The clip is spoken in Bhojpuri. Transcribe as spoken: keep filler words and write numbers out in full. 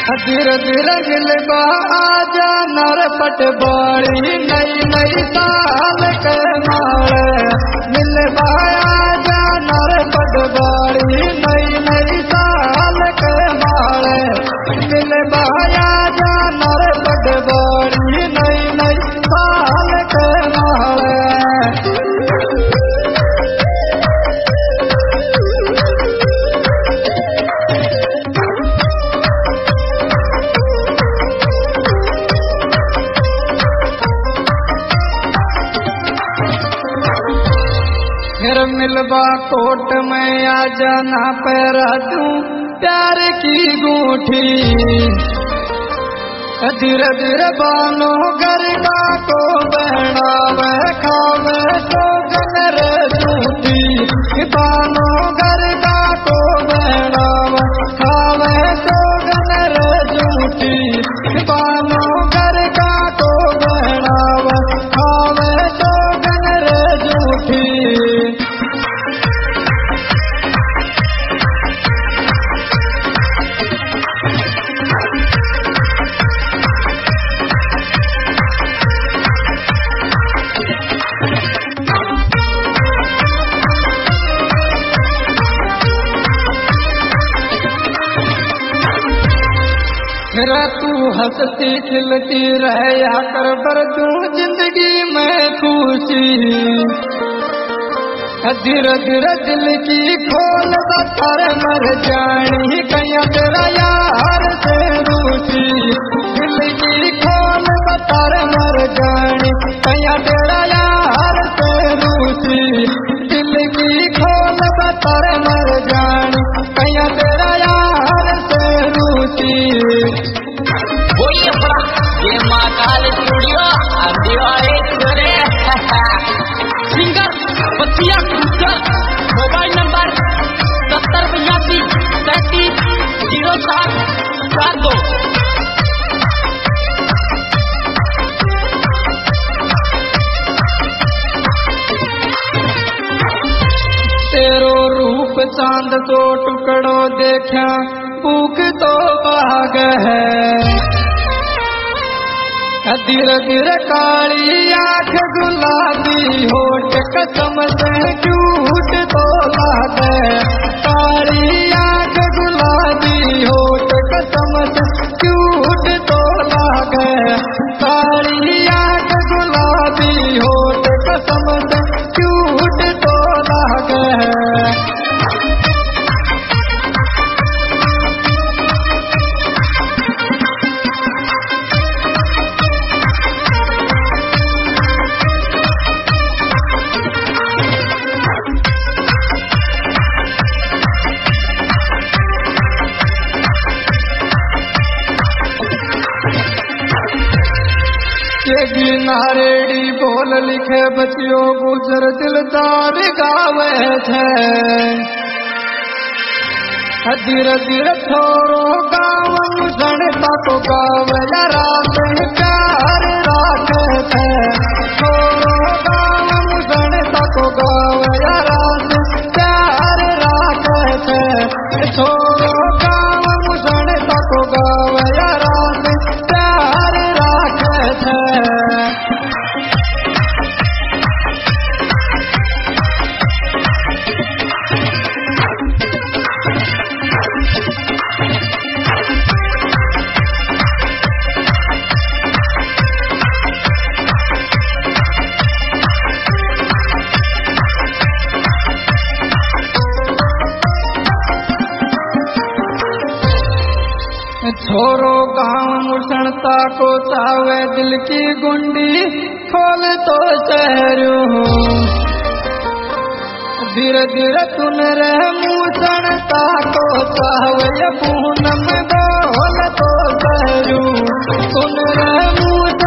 धीरे धीरे मिलबा आजा नरपट बाड़ी नई नई साल के मारे मिलबा आजा नरपट बाड़ी नई नई साल के मारे मिलबा आजा नरपट बाड़ी नई नई साल के मारे। फिर मिलबा कोट में आ जाना पैरा दूं प्यार की गूठी धीरे धीरे बानो गरबा को बहनावे खावे तो गनर झूठी बानो गरबा को बहनावे खावे तो गनर झूठी बानो गरबा को बहनावे खावे तो गनर झूठी। फिर तू हंसती खिलती रह या कर बर तू जिंदगी में खुशी धीरे धीरे दिल की खोल बतर मर जानी कहीं तेरा यार से रूसी दिल की खोल बतर मर जानी कहीं तेरा यार से रूसी दिल की खोल बतर मर जानी कहीं तेरा यार से रूसी। बोलिए बड़ा ये महाकाल स्टूडियो दिवाली करे सिंगर बतिया कुकर मोबाइल नंबर सत्तर बयासी सैंतीस जीरो सात चार दो। तेरो रूप चांद तो टुकड़ो देखा भूख तो भाग है धीरे धीरे काली आँख गुलाबी होठ कसम से झूठ तो लागे काली आँख गुलाबी होठ कसम से झूठ तो लागे काली आँख गुलाबी होठ कसम से झूठ तो लागे। नारेडी बोल लिखे बचियो गुजर दिलदार गावे थे धीरे धीरे छोरो गावन गणता को गावे रात प्यार राखे थे छोरो गावन गणता को गावे रात प्यार राखे थे छोरो गावन गणता को गावे रात प्यार राखे थे। छोरो गाँव मुसणता को चावे दिल की गुंडी खोल तो शहरू धीरे धीरे सुन रहे मुसणता को चावे पूनम बोल तो शहरू सुन रहे